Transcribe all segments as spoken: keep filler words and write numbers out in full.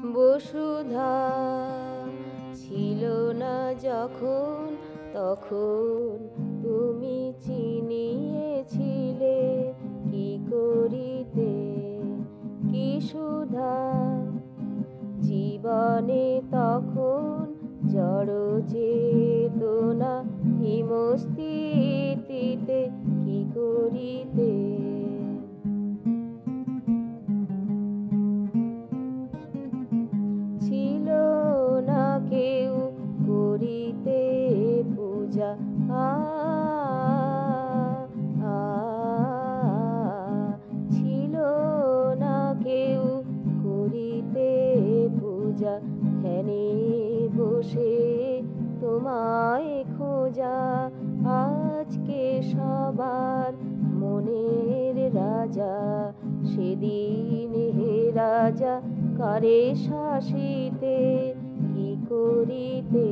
বসুধা ছিল না যখন, তখন তুমি চিনিয়েছিলে কি করিতে কি সুধা। জীবনে তখন জড় চেতনা হিমস্থিতিতে কি করিতে। ছিল না কেউ করিতে পূজা, আ আ ছিল না কেউ করিতে পূজা। ধ্যানে বসে তোমায় খোঁজা, আজকে সবার মনের রাজা। সেদিন হে রাজা কারে শাসিতে কি করিতে।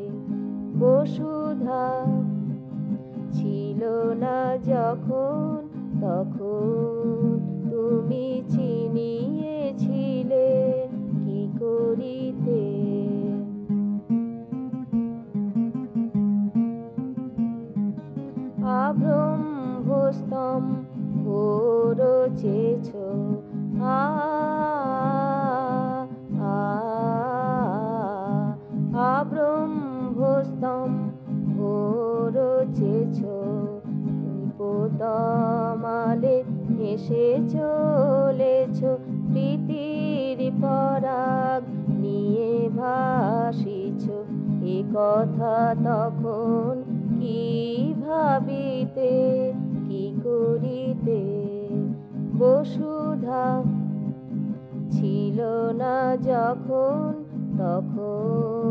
বসুধা ছিল না যখন, তখন তুমি চিনিয়েছিলে কি করিতে। আব্রহ্মস্তম রচেছ, আ আব্রহ্মস্তম রচেছ। নিপতমালে হেসে চলেছ, প্রীতির পরাগ নিয়ে ভাসিছ। এ কথা তখন কি ভাবিতে কি করিতে। বসুধা ছিল না যখন, তখন